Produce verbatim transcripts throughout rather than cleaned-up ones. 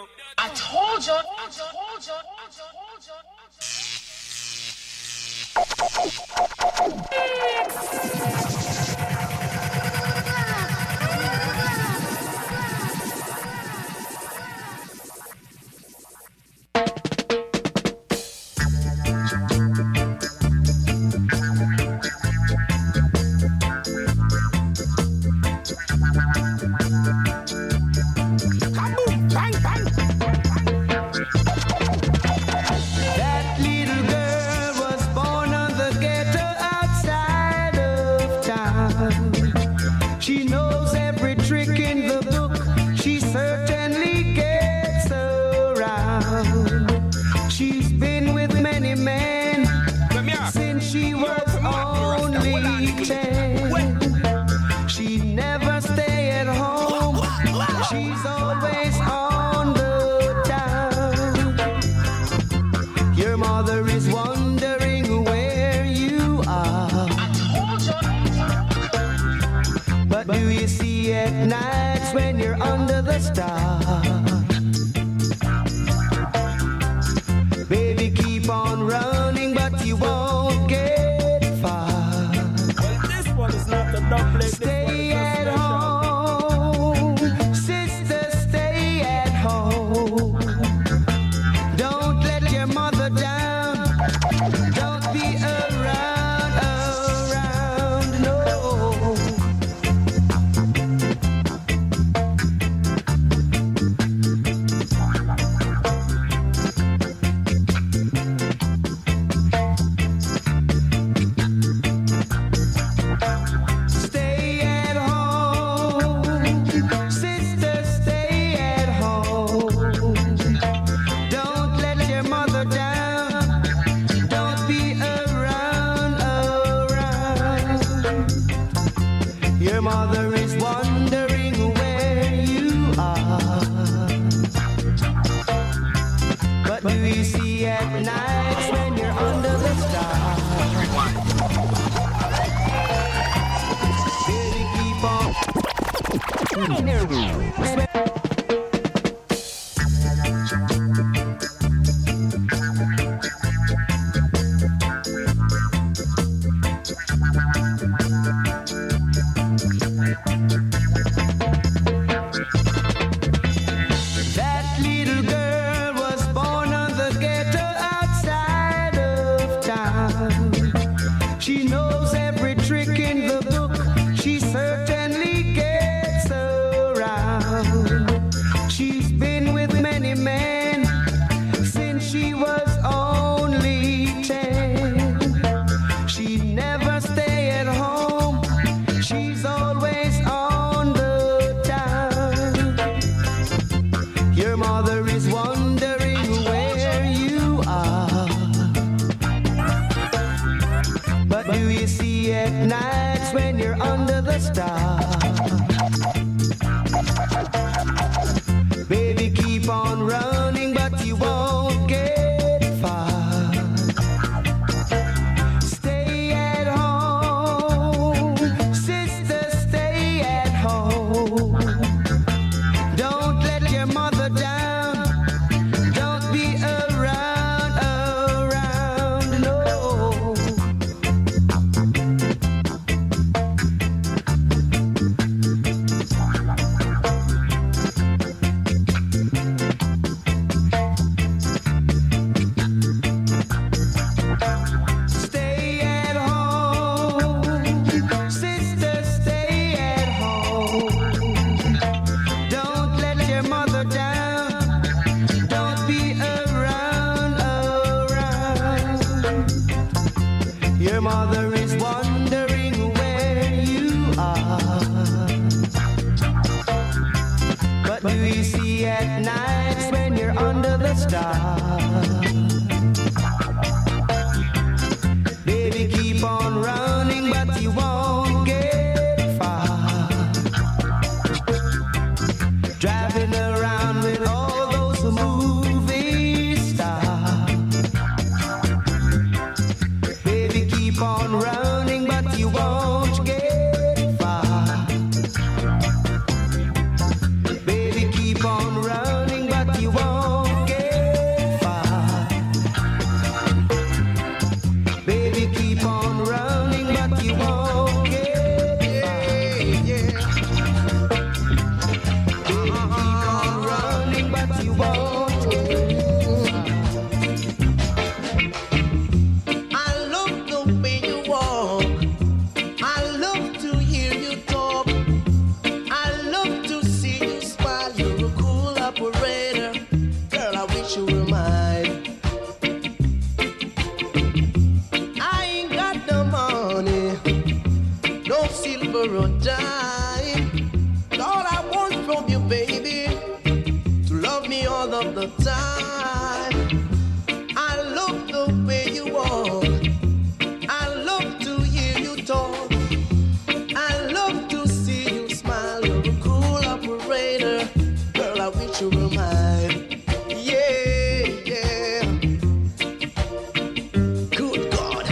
I told you. I told you. I told you. Baby, keep on running, but you won't what you want. I love the way you walk. I love to hear you talk. I love to see you smile. You're a cool operator. Girl, I wish you were mine. I ain't got no money, no silver or dime. All I want from you, baby, to love me all of the time. I love the way you walk. I love to hear you talk. I love to see you smile. You're a cool operator. Girl, I wish you were mine. Yeah, yeah. Good God.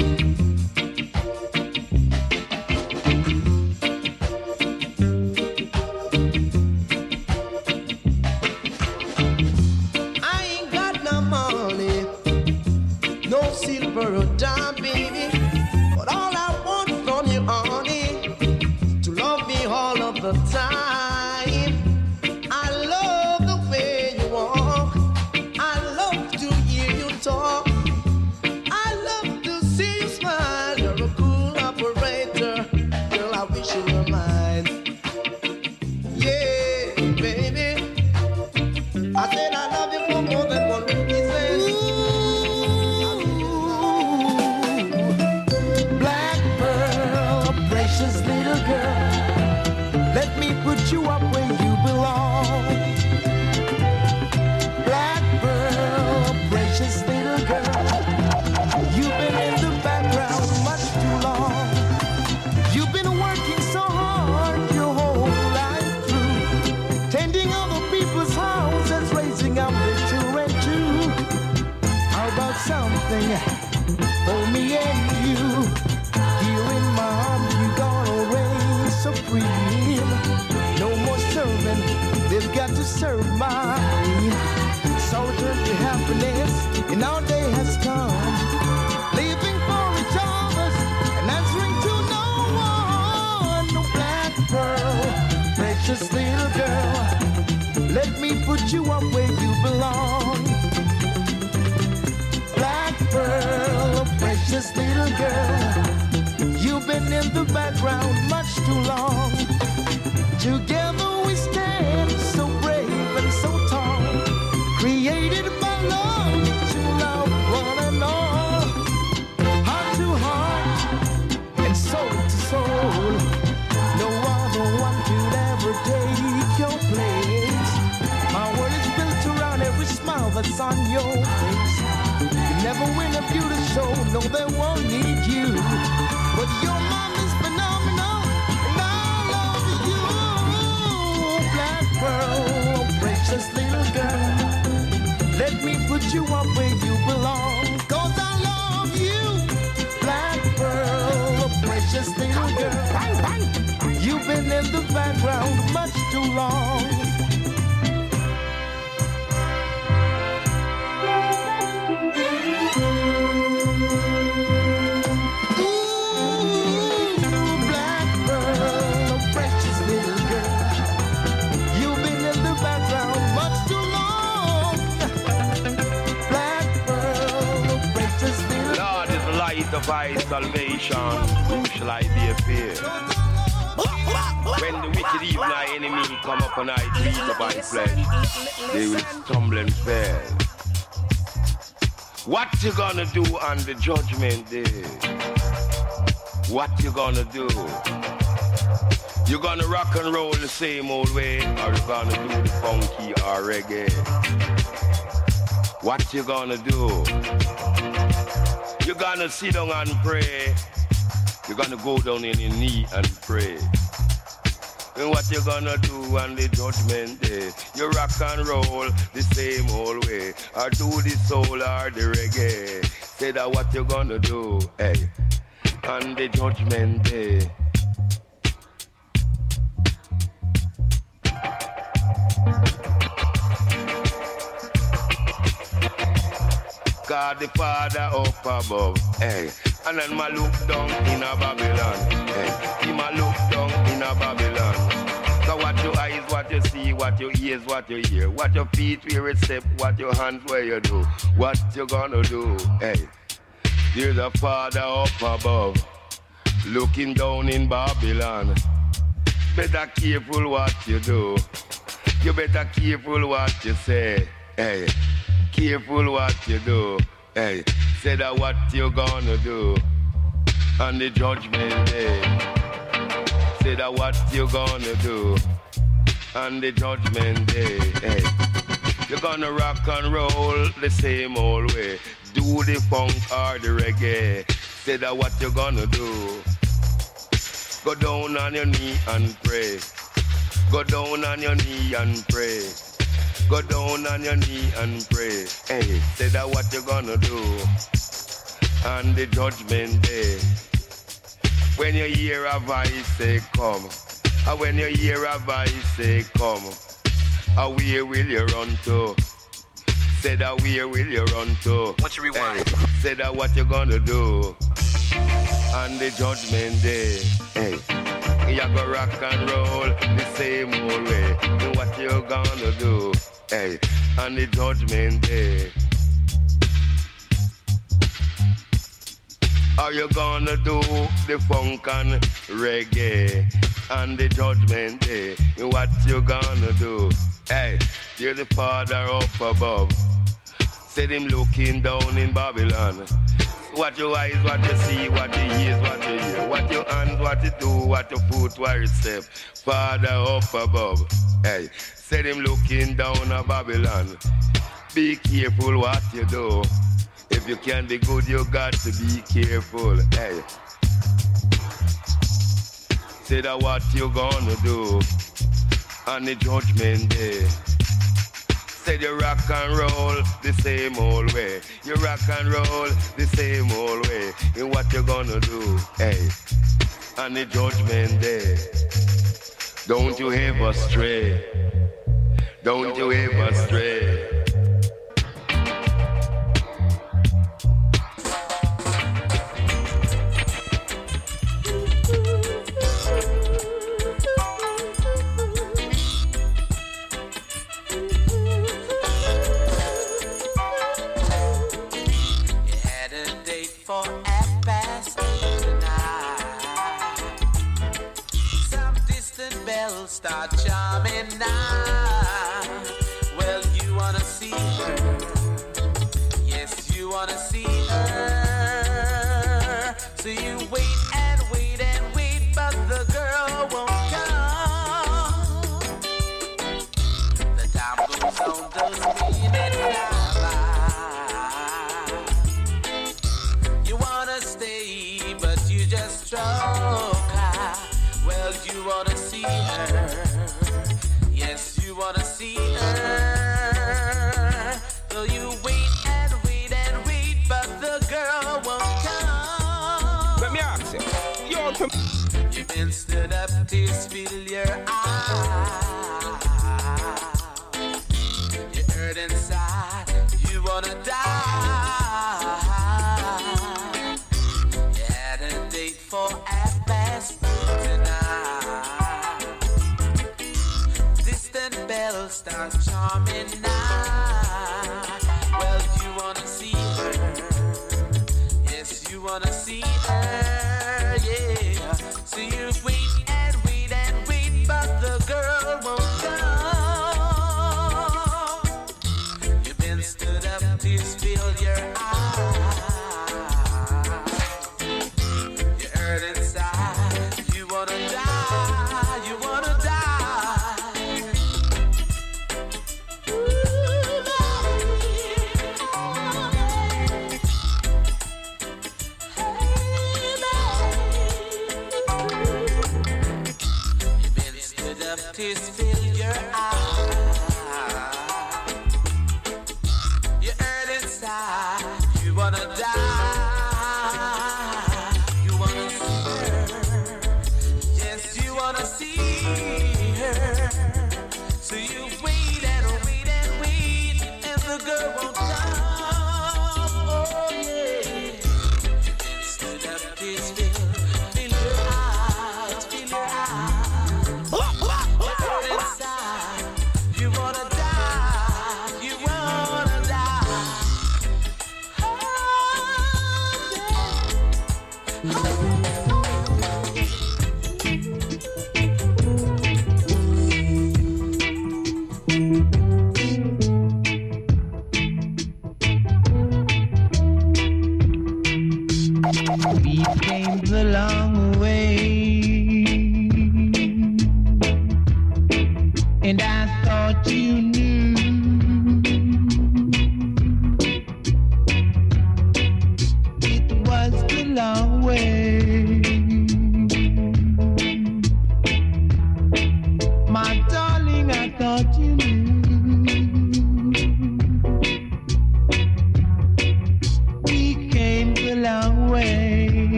I ain't got no money, no silver or dime, baby. But all I want from you, honey, to love me all of the time. I love the way you walk. I love to hear you talk. I love to see you smile. You're a cool operator. Girl, I wish you were mine. Yeah, baby. I said I love you for more than one reason. Black pearl, a precious little girl. Let me put you up where you belong. Black pearl, a precious little girl. You've been in the background much too long. You've been working so hard your whole life through, tending other people's houses, raising up their children too. How about something for me and you? Here in my arms, you gonna reign supreme. No more serving, they've got to serve my queen. So turn to happiness, and our day has come. Living for each other and answering to no one. No black pearl, precious little girl. Let me put you up where you belong. Black pearl, a precious little girl. You've been in the background much too long. Together we stand so brave and so tall. Created by love to love one and all. Heart to heart and soul to soul. No other one could ever take your place. My world is built around every smile that's on your face. You never win a beauty show, no, they won't need you. But your mom is phenomenal, and I love you. Black pearl, precious little girl. Let me put you up where you belong. Cause I love you. Black pearl, a precious little girl. You've been in the background much too long. Of my salvation, who shall I be afraid? When the wicked evil our enemy come up and I treat of my flesh, they will stumble and fail. What you gonna do on the judgment day? What you gonna do? You gonna rock and roll the same old way, or you gonna do the funky or reggae? What you gonna do? You're gonna sit down and pray. You're gonna go down in your knee and pray. And what you gonna do on the judgment day? You rock and roll the same old way, or do the soul or the reggae. Say that what you gonna do, hey, on the judgment day. God the Father up above, hey. And then ma look down in a Babylon, hey. He ma look down in a Babylon. So what your eyes, what you see, what your ears, what you hear, what your feet where it step, what your hands where you do, what you gonna do? Hey, there's a Father up above, looking down in Babylon. Better careful what you do. You better careful what you say. Hey, careful what you do. Hey, say that what you gonna do on the judgment day. Say that what you gonna do on the judgment day. Hey, you're gonna rock and roll the same old way. Do the funk or the reggae. Say that what you gonna do. Go down on your knee and pray. Go down on your knee and pray. Go down on your knee and pray. Hey, say that what you gonna do on the judgment day. When you hear a voice say come, and when you hear a voice say come, and where will you run to? Say that where will you run to? What you rewind? Hey, say that what you gonna do on the judgment day. Hey, you go rock and roll the same old way. And what you gonna do? Hey, on the judgment day. Are you gonna do the funk and reggae on the judgment day? And what you gonna do? Hey, you're the Father up above. Said him looking down in Babylon. What your eyes, what you see, what you hear, what you hear. What your hands, what you do, what your foot, where you step. Father up above. Hey, said him looking down at Babylon. Be careful what you do. If you can be good, you got to be careful. Hey, say that what you gonna do on the judgment day. Said you rock and roll the same old way. You rock and roll the same old way. And what you gonna do? Hey, on the judgment day. Don't you ever stray. Don't you ever stray. Start charming now. Well, you wanna see her. Yes, you wanna see her. So you wait and wait and wait, but the girl won't come. The time goes on, those minutes fly by. You wanna stay, but you just stroke her. Well, you wanna see her. Yes, you wanna see her. So you wait and wait and wait, but the girl won't come. Let me ask you. You're from... You've been stood up to spill your eyes. You hurt inside. You wanna die. You had a date for half past tonight. Distant bells start charming now. Well, you wanna see her. Yes, you wanna see her. Yeah. So you wait and wait and wait, but the girl won't come. You've been stood up to spill your eyes. You hurt inside. You wanna die. You wanna die. You've been stood up to spill your eyes. You hurt inside.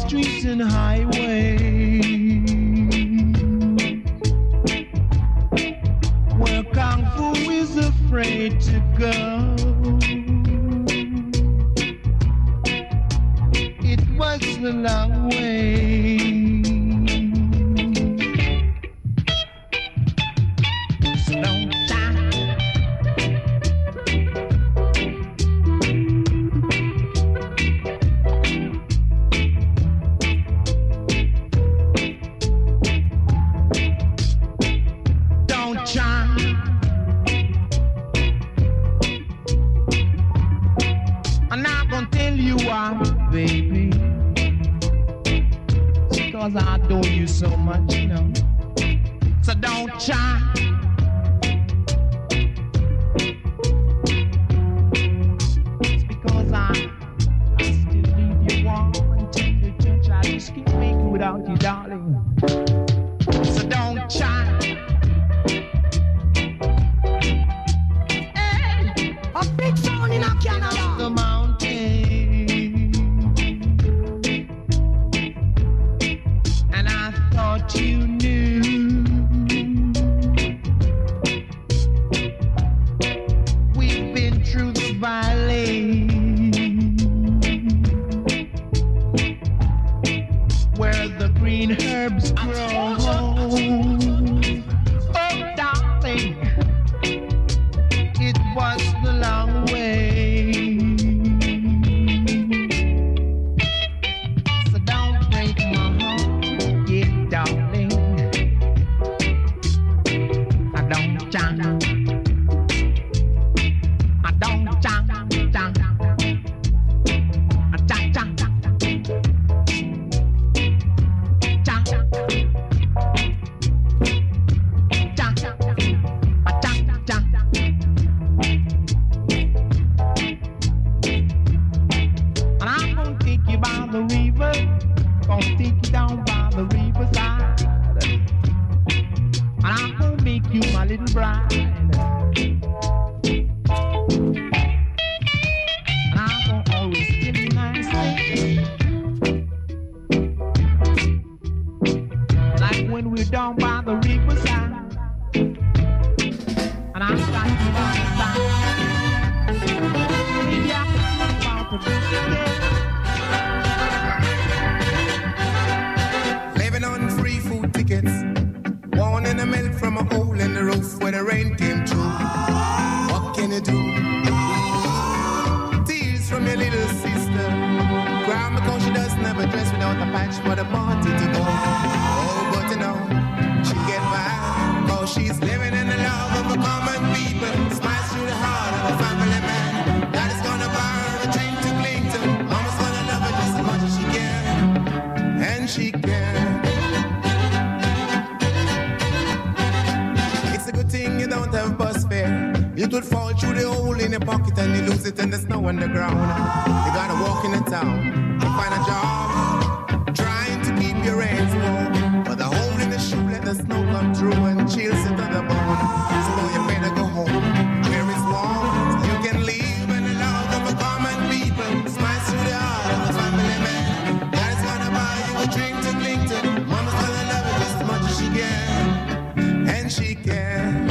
streets and highways where Kung Fu is afraid to go. It was a long way. So don't try. Don't try. I'm not gonna tell you why, baby. It's because I adore you so much, you know. So don't try. It's because I, I still need you warm until the touch. I just can't make it without you, darling. So don't try. Hey, a big sound in a Canada. The mountain, and I thought you knew. We've been through the valley where the green herbs grow. Oh, darling, it was the long way. So don't break my heart, yeah, darling. I don't jam. I don't jam, jam. I jam, jam. Jam. Jam. I jam, jam. And I'm gonna take you by the river, gonna take you down by the riverside, and I'm gonna make you my little bride. And I'm gonna always give you nice things, like when we're down by the riverside, and I got you by the side. Maybe I can look out for this again. Living on free food tickets, born in the milk from a hole in the roof where the rain came through. What can you do? Tears from your little sister, crying because she does never dress without a patch for the party to go. Oh, but you know, she get by, cause she's living in the love of a common people. Smiles through the heart of a family man. That is gonna buy her a dream to cling to. Mama's gonna love her just as much as she can, and she can. It's a good thing you don't have bus fare. It would fall through the hole in your pocket and you lose it in the snow on the ground. You gotta walk in the town to find a job, trying to keep your hands warm. But the hole in the shoe let the snow come through and chills it to the bone. So you better go home where it's warm, so you can live in the love of a common people. Smiles through the heart of a family man. That is gonna buy you a drink to cling to. Mama's gonna love you just as much as she can, and she can.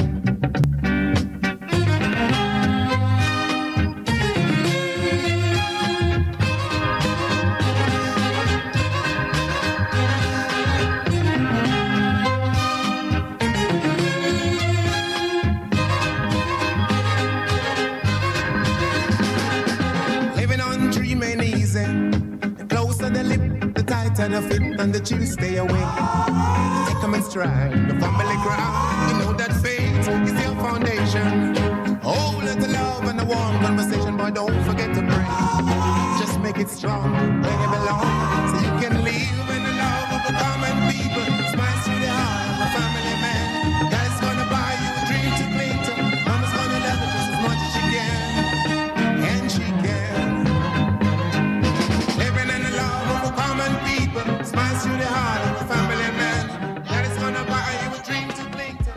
And the fit and the chill stay away. Take them in stride, the family ground. You know that faith is your foundation. Oh, let the love and the warm conversation, boy, don't forget to pray. Just make it strong where you belong, so you can live in the love of the common people. Smiles through the heart of a family man. That is gonna buy you a dream to cling to. Mama's gonna love you just as much as she can, and she can. Living in the love of a common people. Smiles through the heart of a family man. That is gonna buy you a dream to cling to.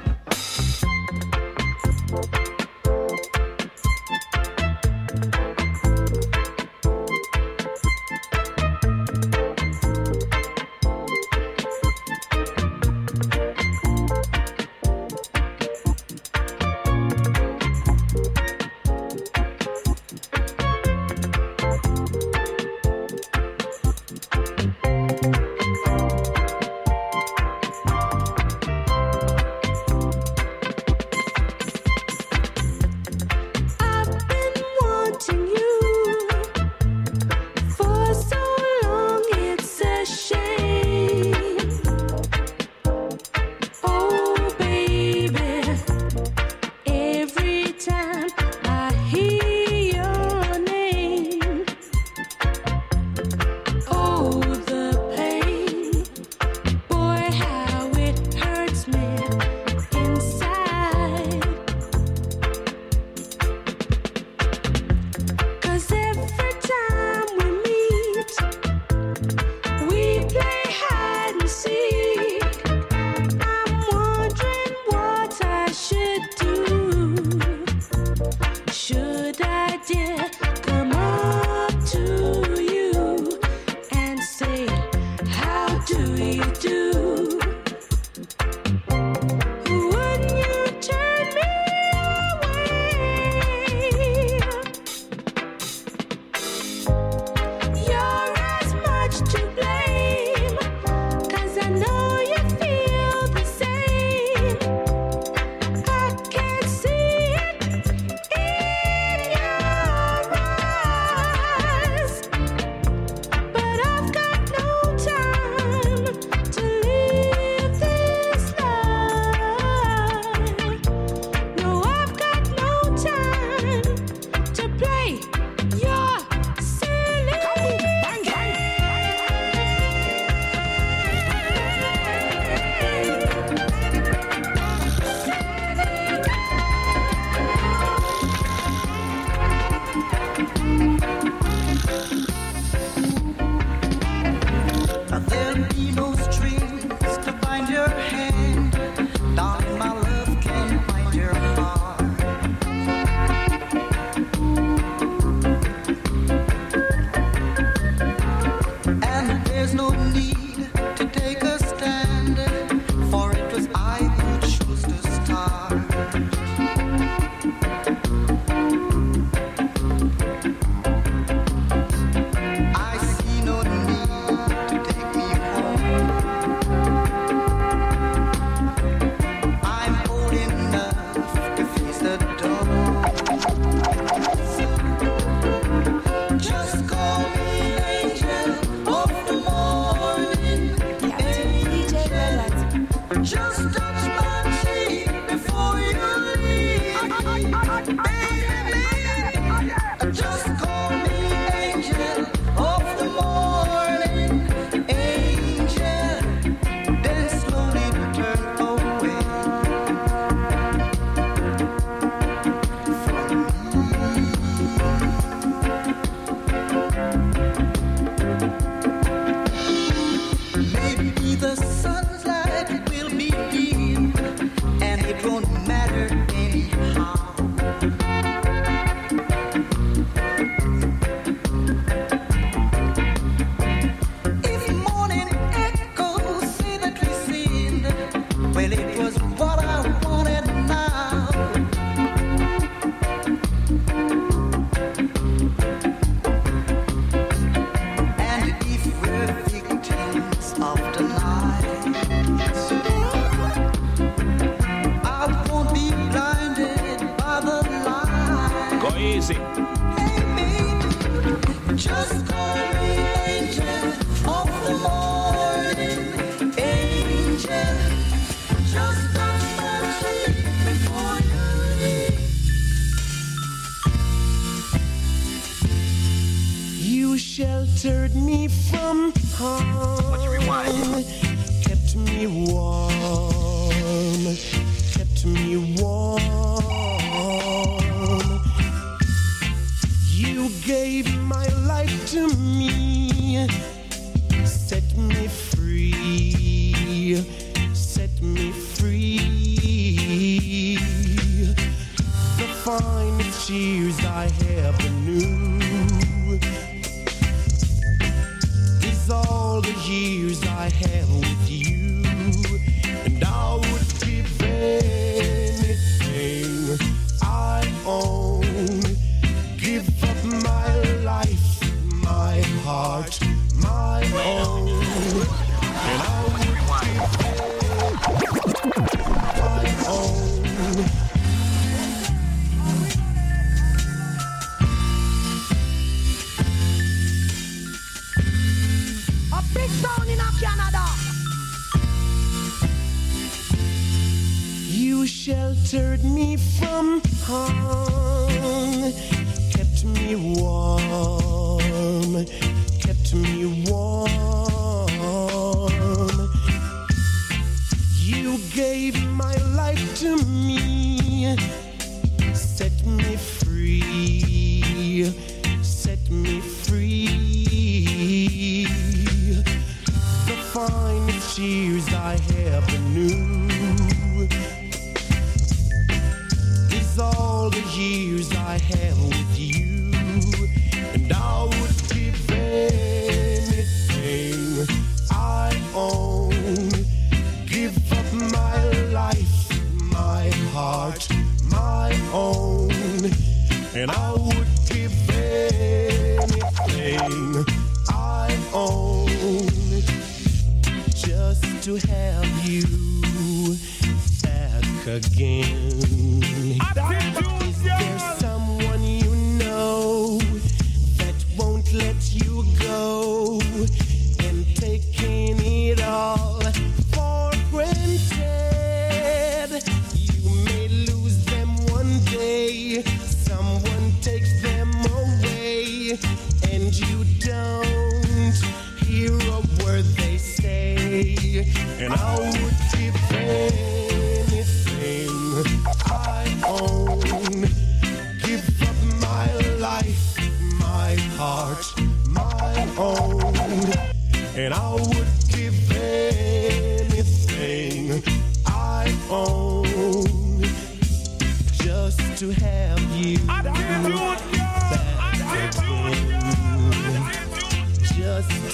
And I would give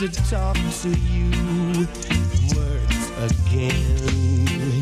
to talk to you words again.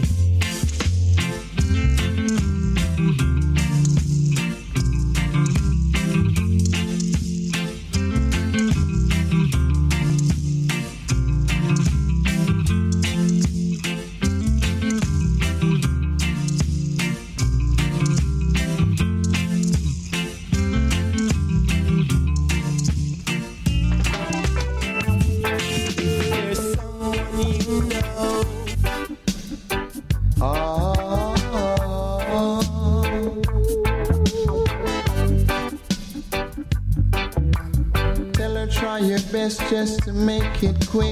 Just to make it quick,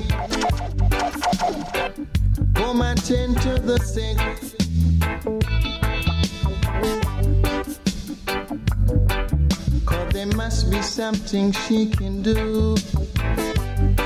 home attend to the sick. Cause there must be something she can do.